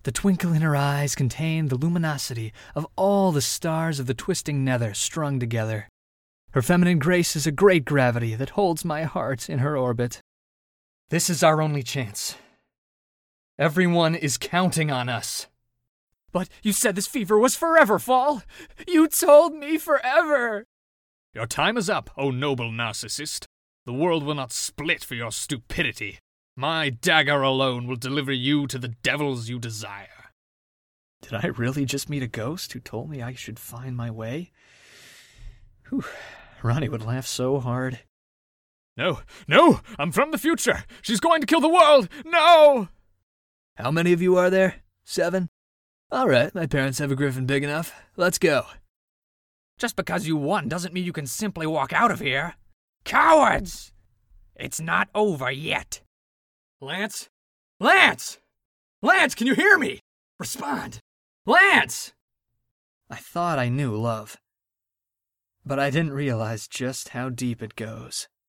The twinkle in her eyes contained the luminosity of all the stars of the twisting nether strung together. Her feminine grace is a great gravity that holds my heart in her orbit. This is our only chance. Everyone is counting on us. But you said this fever was forever, Fall. You told me forever. Your time is up, O noble narcissist. The world will not split for your stupidity. My dagger alone will deliver you to the devils you desire. Did I really just meet a ghost who told me I should find my way? Whew. Ronnie would laugh so hard. No, I'm from the future. She's going to kill the world. No! How many of you are there? 7? All right, my parents have a griffin big enough. Let's go. Just because you won doesn't mean you can simply walk out of here. Cowards! It's not over yet. Lance? Lance! Lance, can you hear me? Respond. Lance! I thought I knew love, but I didn't realize just how deep it goes.